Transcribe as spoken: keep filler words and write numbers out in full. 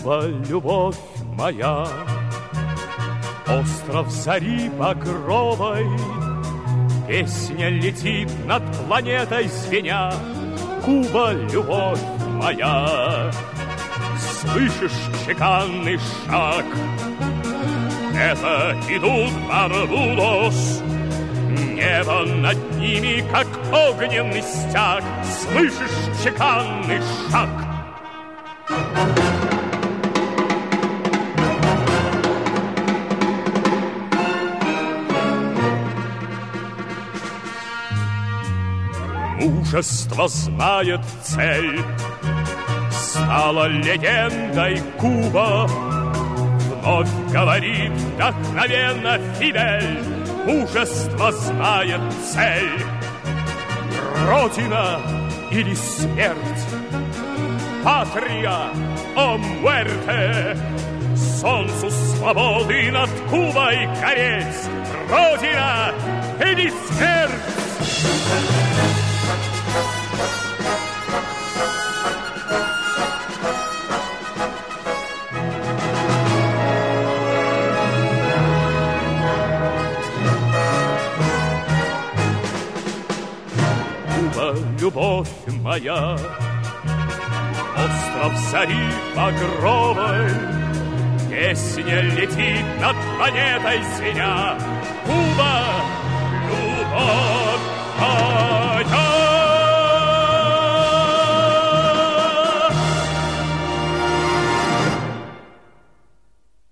Куба, любовь моя, остров зари багровой, песня летит над планетой звеня. Куба, любовь моя, слышишь чеканный шаг? Это идут Барбудос, небо над ними, как огненный стяг. Слышишь чеканный шаг? Мужество знает цель, стала легендой Куба. Вновь говорит вдохновенно Фидель: мужество знает цель. Родина или смерть, патрия о муэрте, солнцу свободы над Кубой гореть. Родина или смерть. Куба, любовь моя, остров зари багровой, песня летит над планетой звеня. Куба, любовь моя.